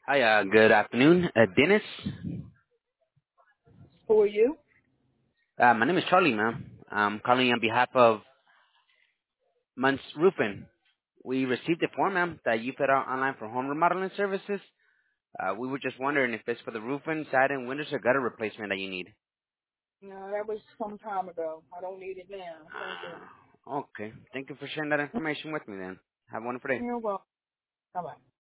Hi, good afternoon. Dennis? Who are you? My name is Charlie, ma'am. I'm calling on behalf of Munts Roofing. We received a form, ma'am, that you put out online for home remodeling services. We were just wondering if it's for the roofing, siding, windows, or gutter replacement that you need. No, that was some time ago. I don't need it now. Thank you. Okay. Thank you for sharing that information with me then. Have a wonderful day. You're welcome. Bye-bye.